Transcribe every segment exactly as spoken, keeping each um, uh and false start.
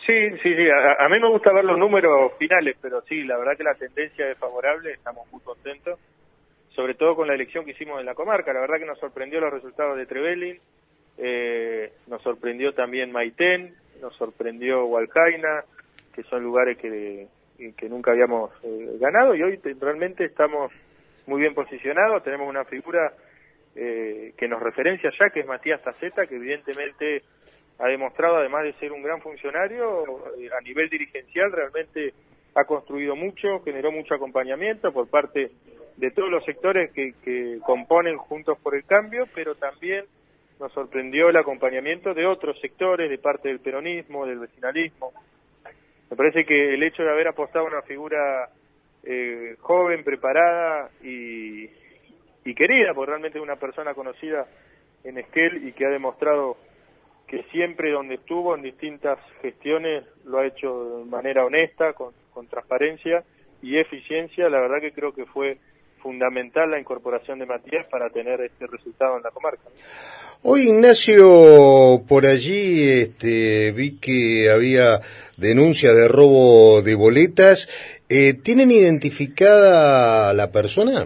Sí, sí, sí, a, a mí me gusta ver los números finales, pero sí, la verdad que la tendencia es favorable, estamos muy contentos, sobre todo con la elección que hicimos en la comarca. La verdad que nos sorprendió los resultados de Trevelin, eh, nos sorprendió también Maitén, nos sorprendió Hualcaina, que son lugares que, que nunca habíamos eh, ganado, y hoy te, realmente estamos muy bien posicionados. Tenemos una figura eh, que nos referencia ya, que es Matías Taceta, que evidentemente ha demostrado, además de ser un gran funcionario, eh, a nivel dirigencial realmente ha construido mucho, generó mucho acompañamiento por parte de todos los sectores que, que componen Juntos por el Cambio, pero también nos sorprendió el acompañamiento de otros sectores, de parte del peronismo, del vecinalismo. Me parece que el hecho de haber apostado a una figura eh, joven, preparada y, y querida, porque realmente es una persona conocida en Esquel y que ha demostrado que siempre donde estuvo en distintas gestiones lo ha hecho de manera honesta, con, con transparencia y eficiencia. La verdad que creo que fue fundamental la incorporación de Matías para tener este resultado en la comarca. Hoy, Ignacio, por allí este, vi que había denuncia de robo de boletas. Eh, ¿Tienen identificada la persona?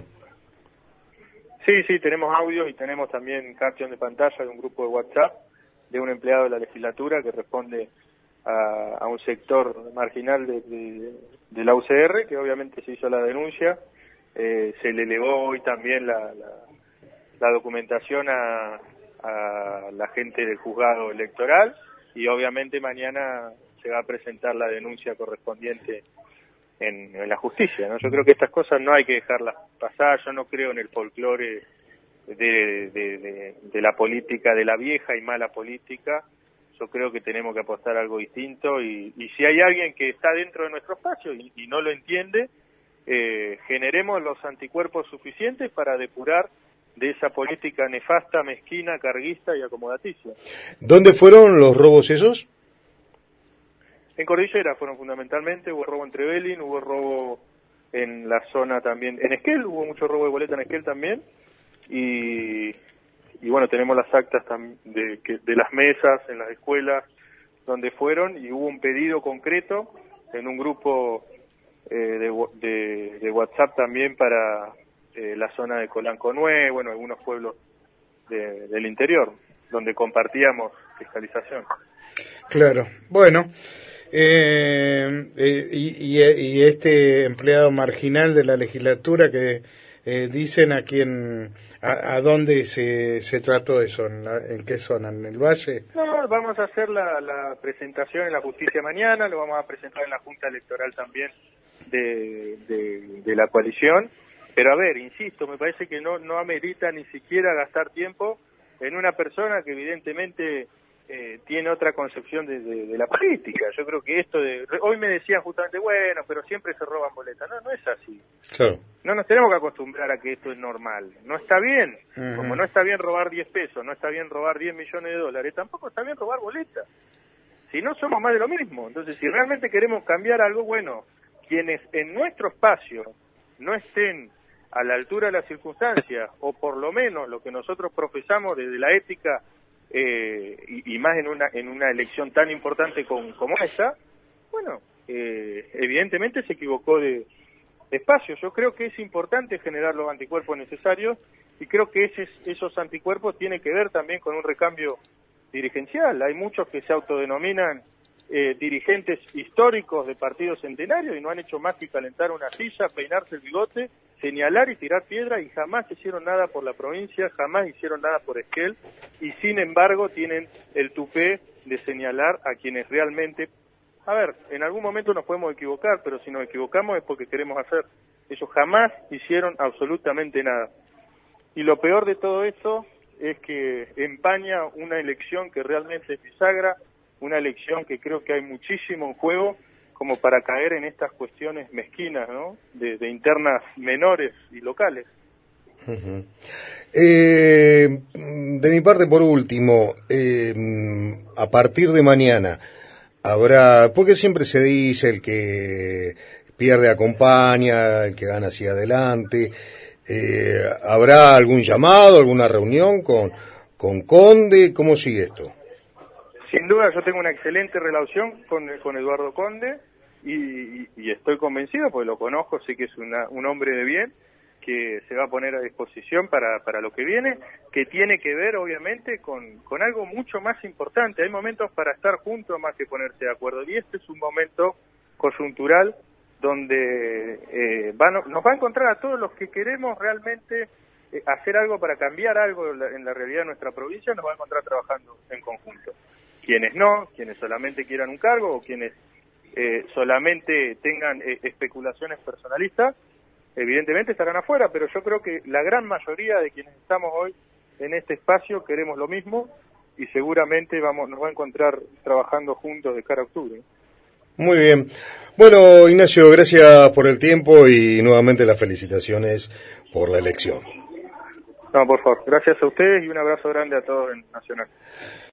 Sí, sí, tenemos audio y tenemos también caption de pantalla de un grupo de WhatsApp de un empleado de la legislatura que responde a, a un sector marginal de, de, de la U C R, que obviamente se hizo la denuncia. Eh, se le elevó hoy también la, la, la documentación a, a la gente del juzgado electoral y obviamente mañana se va a presentar la denuncia correspondiente en, en la justicia, ¿no? Yo creo que estas cosas no hay que dejarlas pasar. Yo no creo en el folclore de, de, de, de la política, de la vieja y mala política. Yo creo que tenemos que apostar a algo distinto y, y si hay alguien que está dentro de nuestro espacio y, y no lo entiende, eh, generemos los anticuerpos suficientes para depurar de esa política nefasta, mezquina, carguista y acomodaticia. ¿Dónde fueron los robos esos? En Cordillera fueron fundamentalmente, hubo robo en Trevelin, hubo robo en la zona también, en Esquel, hubo mucho robo de boleta en Esquel también, y, y bueno, tenemos las actas de, de las mesas en las escuelas donde fueron, y hubo un pedido concreto en un grupo eh, de, de, de WhatsApp también para eh, la zona de Colanco Nueve, bueno, algunos pueblos de, del interior, donde compartíamos fiscalización. Claro, bueno, eh, eh, y, y, y este empleado marginal de la legislatura que eh, dicen a quién, a, a dónde se, se trató eso, ¿En, la, en qué zona? ¿En el Valle? No, vamos a hacer la, la presentación en la justicia mañana, lo vamos a presentar en la Junta Electoral también de, de, de la coalición, pero a ver, insisto, me parece que no, no amerita ni siquiera gastar tiempo en una persona que evidentemente eh, tiene otra concepción de, de, de la política. Yo creo que esto de... Hoy me decían justamente, bueno, pero siempre se roban boletas. No, no es así. Claro. No nos tenemos que acostumbrar a que esto es normal. No está bien. Uh-huh. Como no está bien robar diez pesos, no está bien robar diez millones de dólares, tampoco está bien robar boletas. Si no, somos más de lo mismo. Entonces, si realmente queremos cambiar algo, bueno, quienes en nuestro espacio no estén a la altura de las circunstancias, o por lo menos lo que nosotros profesamos desde la ética, eh, y, y más en una en una elección tan importante con, como esta, bueno, eh, evidentemente se equivocó de, de espacio. Yo creo que es importante generar los anticuerpos necesarios, y creo que ese, esos anticuerpos tienen que ver también con un recambio dirigencial. Hay muchos que se autodenominan Eh, dirigentes históricos de partidos centenarios y no han hecho más que calentar una silla, peinarse el bigote, señalar y tirar piedra, y jamás hicieron nada por la provincia, jamás hicieron nada por Esquel, y sin embargo tienen el tupé de señalar a quienes realmente... A ver, en algún momento nos podemos equivocar, pero si nos equivocamos es porque queremos hacer. Ellos jamás hicieron absolutamente nada. Y lo peor de todo esto es que empaña una elección que realmente es bisagra, una elección que creo que hay muchísimo en juego como para caer en estas cuestiones mezquinas, ¿no? De, de internas menores y locales. Uh-huh. Eh, de mi parte, por último, eh, a partir de mañana habrá, porque siempre se dice el que pierde acompaña, el que gana hacia adelante, eh, ¿habrá algún llamado, alguna reunión con, con Conde? ¿Cómo sigue esto? sin duda yo tengo una excelente relación con, con Eduardo Conde y, y, y estoy convencido, porque lo conozco, sé que es una, un hombre de bien, que se va a poner a disposición para, para lo que viene, que tiene que ver obviamente con, con algo mucho más importante. Hay momentos para estar juntos más que ponerse de acuerdo, y este es un momento coyuntural donde eh, va, nos va a encontrar a todos los que queremos realmente eh, hacer algo para cambiar algo en la, en la realidad de nuestra provincia, nos va a encontrar trabajando en conjunto. Quienes no, quienes solamente quieran un cargo o quienes eh, solamente tengan eh, especulaciones personalistas, evidentemente estarán afuera, pero yo creo que la gran mayoría de quienes estamos hoy en este espacio queremos lo mismo y seguramente vamos nos va a encontrar trabajando juntos de cara a octubre. Muy bien. Bueno, Ignacio, gracias por el tiempo y nuevamente las felicitaciones por la elección. No, por favor, gracias a ustedes y un abrazo grande a todos en Nacional.